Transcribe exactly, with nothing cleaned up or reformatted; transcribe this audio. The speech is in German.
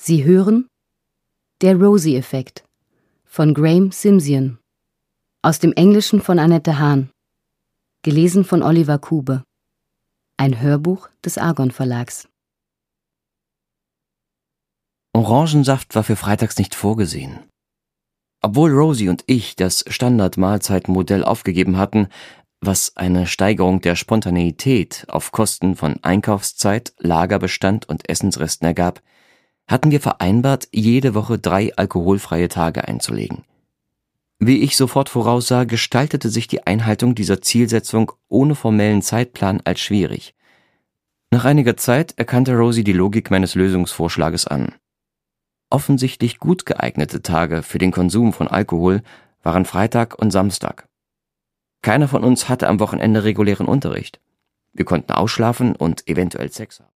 Sie hören Der Rosie-Effekt von Graeme Simsion, aus dem Englischen von Annette Hahn, gelesen von Oliver Kube. Ein Hörbuch des Argon Verlags. Orangensaft war für freitags nicht vorgesehen. Obwohl Rosie und ich das Standard-Mahlzeitenmodell aufgegeben hatten, was eine Steigerung der Spontaneität auf Kosten von Einkaufszeit, Lagerbestand und Essensresten ergab, hatten wir vereinbart, jede Woche drei alkoholfreie Tage einzulegen. Wie ich sofort voraussah, gestaltete sich die Einhaltung dieser Zielsetzung ohne formellen Zeitplan als schwierig. Nach einiger Zeit erkannte Rosie die Logik meines Lösungsvorschlages an. Offensichtlich gut geeignete Tage für den Konsum von Alkohol waren Freitag und Samstag. Keiner von uns hatte am Wochenende regulären Unterricht. Wir konnten ausschlafen und eventuell Sex haben.